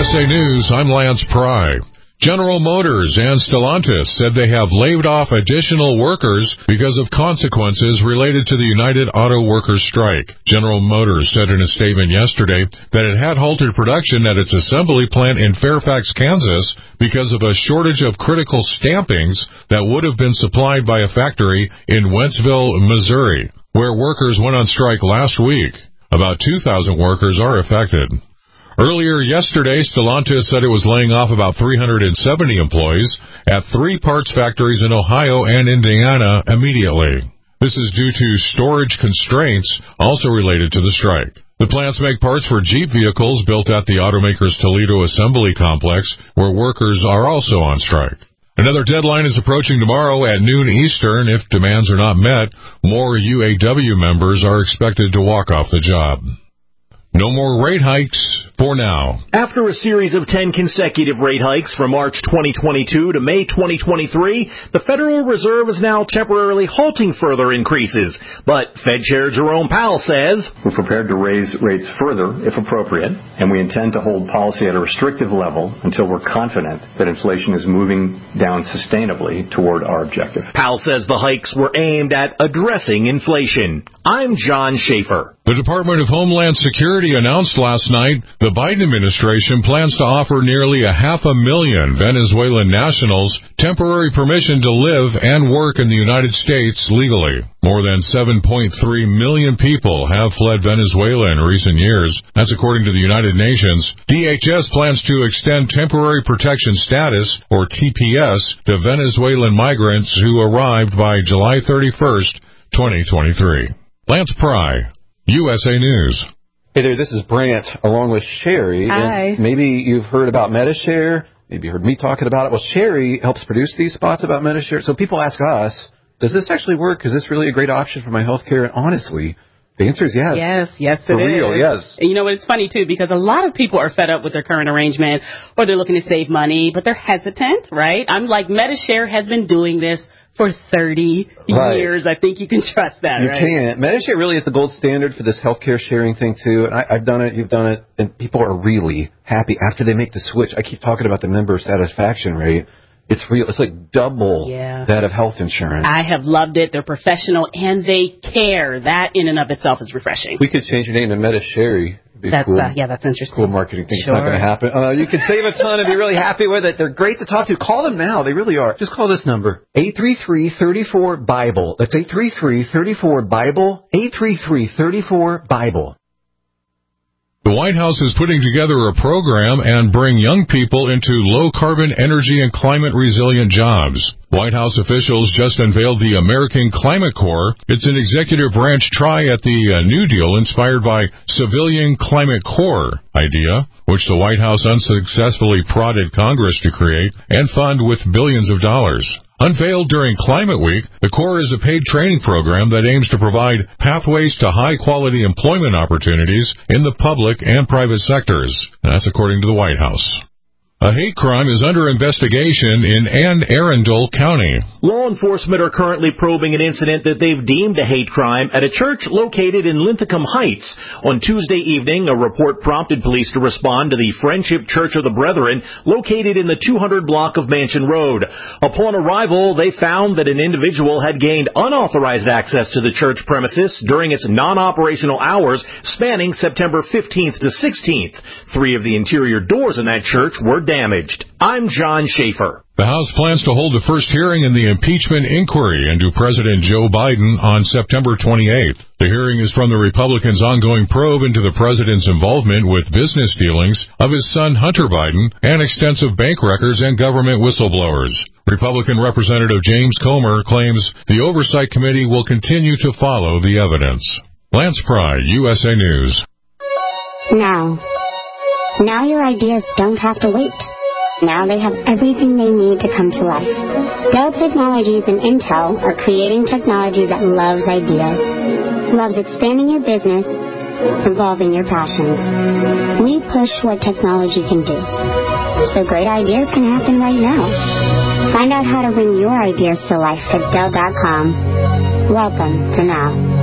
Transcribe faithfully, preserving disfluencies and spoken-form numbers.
S A News, I'm Lance Pry. General Motors and Stellantis said they have laid off additional workers because of consequences related to the United Auto Workers strike. General Motors said in a statement yesterday that it had halted production at its assembly plant in Fairfax, Kansas, because of a shortage of critical stampings that would have been supplied by a factory in Wentzville, Missouri, where workers went on strike last week. About two thousand workers are affected. Earlier yesterday, Stellantis said it was laying off about three hundred seventy employees at three parts factories in Ohio and Indiana immediately. This is due to storage constraints also related to the strike. The plants make parts for Jeep vehicles built at the automaker's Toledo Assembly Complex, where workers are also on strike. Another deadline is approaching tomorrow at noon Eastern. If demands are not met, more U A W members are expected to walk off the job. No more rate hikes for now. After a series of ten consecutive rate hikes from March twenty twenty-two to May twenty twenty-three, the Federal Reserve is now temporarily halting further increases. But Fed Chair Jerome Powell says, we're prepared to raise rates further if appropriate, and we intend to hold policy at a restrictive level until we're confident that inflation is moving down sustainably toward our objective. Powell says the hikes were aimed at addressing inflation. I'm John Schaefer. The Department of Homeland Security announced last night the Biden administration plans to offer nearly a half a million Venezuelan nationals temporary permission to live and work in the United States legally. More than seven point three million people have fled Venezuela in recent years. That's according to the United Nations. D H S plans to extend temporary protection status, or T P S, to Venezuelan migrants who arrived by July thirty-first, twenty twenty-three. Lance Pry, U S A News. Hey there, this is Brant along with Sherry. Hi. And maybe you've heard about Medi-Share. Maybe you heard me talking about it. Well, Sherry helps produce these spots about Medi-Share. So people ask us, does this actually work? Is this really a great option for my health care? And honestly, the answer is yes. Yes, yes, for it real, is. yes. And you know what? It's funny, too, because a lot of people are fed up with their current arrangement, or they're looking to save money, but they're hesitant, right? I'm like, Medi-Share has been doing this for thirty right. years. I think you can trust that, you right? You can. Medi-Share really is the gold standard for this healthcare sharing thing, too. And I, I've done it, you've done it, and people are really happy after they make the switch. I keep talking about the member satisfaction rate. It's real. It's like double yeah. that of health insurance. I have loved it. They're professional, and they care. That in and of itself is refreshing. We could change your name to Medi-Share. That's cool. uh, yeah, that's interesting. Cool marketing thing. Sure. It's not going to happen. Uh, you can save a ton if you're really happy with it. They're great to talk to. Call them now. They really are. Just call this number, eight three three, three four, Bible. That's eight three three, three four, Bible, eight three three, three four, Bible. The White House is putting together a program and bring young people into low-carbon energy and climate-resilient jobs. White House officials just unveiled the American Climate Corps. It's an executive branch try at the uh, New Deal inspired by Civilian Climate Corps idea, which the White House unsuccessfully prodded Congress to create and fund with billions of dollars. Unveiled during Climate Week, the Corps is a paid training program that aims to provide pathways to high-quality employment opportunities in the public and private sectors. That's according to the White House. A hate crime is under investigation in Anne Arundel County. Law enforcement are currently probing an incident that they've deemed a hate crime at a church located in Linthicum Heights. On Tuesday evening, a report prompted police to respond to the Friendship Church of the Brethren, located in the two hundred block of Mansion Road. Upon arrival, they found that an individual had gained unauthorized access to the church premises during its non-operational hours spanning September fifteenth to sixteenth. Three of the interior doors in that church were damaged. I'm John Schaefer. The House plans to hold the first hearing in the impeachment inquiry into President Joe Biden on September twenty-eighth. The hearing is from the Republicans' ongoing probe into the president's involvement with business dealings of his son Hunter Biden and extensive bank records and government whistleblowers. Republican Representative James Comer claims the Oversight Committee will continue to follow the evidence. Lance Pry, U S A News. Now. Now your ideas don't have to wait. Now they have everything they need to come to life. Dell Technologies and Intel are creating technology that loves ideas, loves expanding your business, evolving your passions. We push what technology can do, so great ideas can happen right now. Find out how to bring your ideas to life at Dell dot com. Welcome to Now.